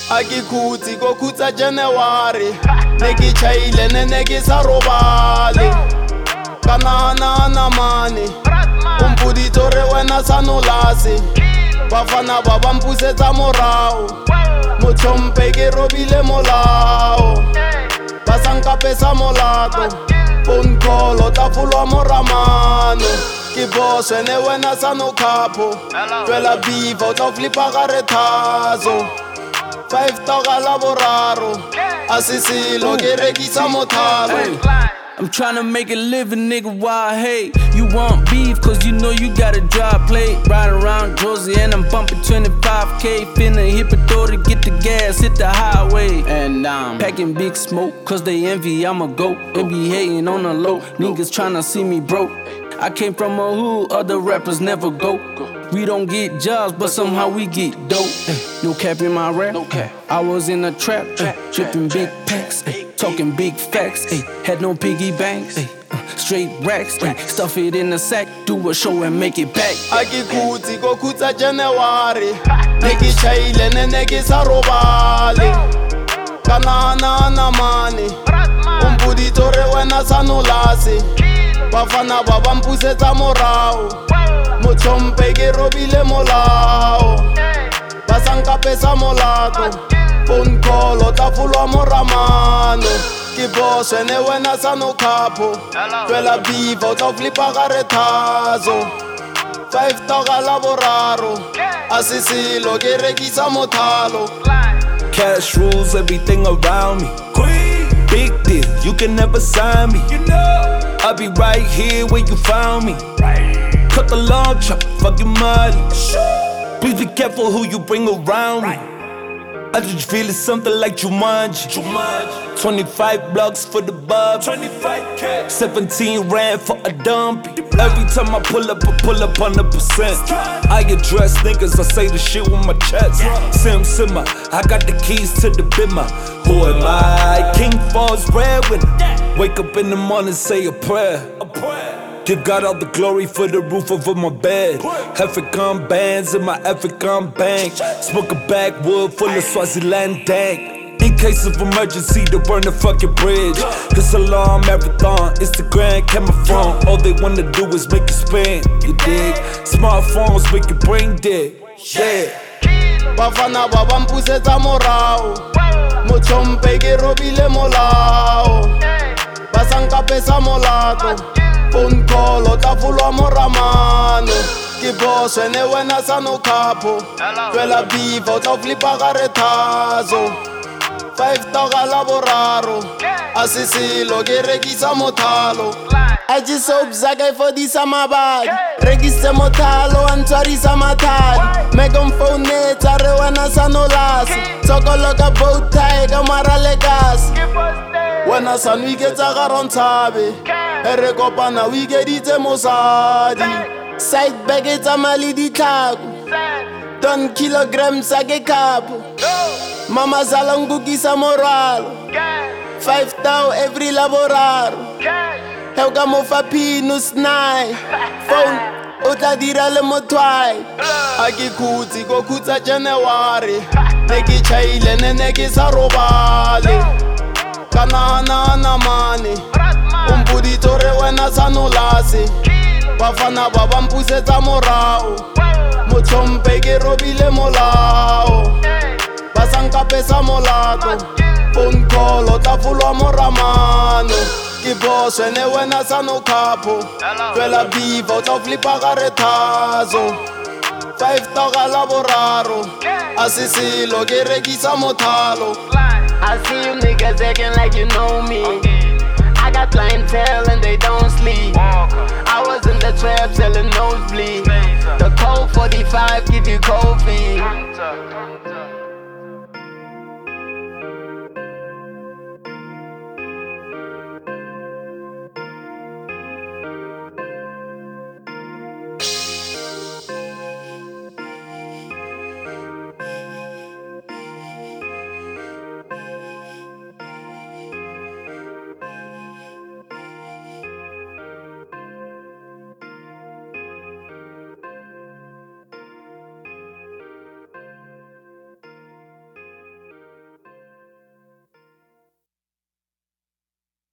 a ke khutsi ko khutsa January ne ke chaile ne ke sa robale ka nahana mane o mpoditse gore wena sanolase bafana ba ba mpusetsa morao motlhompe ke robile molao ba sankapesa molato phone call o tla folwa moramano ke boss ene wena sanokhapo tswela biva o tla flipa gare thazo 5 toga la boraro a se selo ke rekisa mothalo. I'm tryna make a living, nigga, why I hate? You want beef, cause you know you got a dry plate. Ride around Josie and I'm bumping 25K. Finna hit Pato to get the gas, hit the highway. And I'm packing big smoke, cause they envy, I'm a goat. And be hating on the low, niggas tryna see me broke. I came from a hood, other rappers never go. We don't get jobs, but somehow we get dope. No cap in my rap, I was in a trap, dripping big packs, talking big facts. Had no piggy banks, straight racks, stuff it in a sack, do a show and make it back. A ke khutsi ko khutsa January ne ke chaile ne ke sa robale ka nahana mane o mpoditse gore wena sanolase bafana ba ba mpusetsa morao motlhompe ke robile molao ba sankapesa molato phone call o tla folwa moramano ke boss ene wena sanokhapo tswela biva o tla flipa gare thazo 5 toga la boraro a se selo ke rekisa mothalo. Cash rules everything around me. Big deal, you can never sign me. I'll be right here where you found me. Cut the long chop, fuck your money. Please be careful who you bring around me. I just feel it's something like Jumanji. 25 blocks for the bub. 25K. 17 rand for a dumpy. Every time I pull up 100%. I address niggas, I say the shit with my chest. Simmer, I got the keys to the bimmer. Who am I? King Falls breadwinner. Wake up in the morning, say a prayer. Give God all the glory for the roof over my bed. African bands in my African bank. Smoke a backwood full of Swaziland dank. In case of emergency, to burn the fucking bridge. It's a long marathon, Instagram, camera phone. All they wanna do is make you spin, you dig? Smartphones make your brain dead, yeah. Bafana ba ba mpusetsa morao motlhompe ke robile molao ba sankapesa molato phone call o tla folwa moramano ke boss ene wena sanokhapo tswela biva o tla flipa gare thazo 5 toga la boraro a se selo ke rekisa mothalo. I just hope Zagai for this amabag regise mothalo a ntshwarisa mathadi make phone netsa re wena sanolase tsokoloka bow tie ka mara le gas wena sano iketsa garo ntshabe re kopana o ikeditse mosadi side bag e tsamaya le ditlhako 10 kilograms a ke khapo mama zala ngukisa morwalo 5 tau every laboraro heuka mofa pinus 9 phone o tla dira le mothwai a ke khutsi ko khutsa January ne ke chaile ne ke sa robale ka nahana mane o mpoditse gore wena sanolase bafana ba ba mpusetsa morao motlhompe ke robile molao ba sankapesa molato phone call o tla folwa moramano ke boss ene wena sanokhapo tswela biva o tla flipa gare thazo 5 toga la boraro a se selo ke rekisa mothalo. I see you niggas acting like you know me. I got clientele and they don't sleep. I was in the trap selling nosebleed. The cold 45 give you cold feet.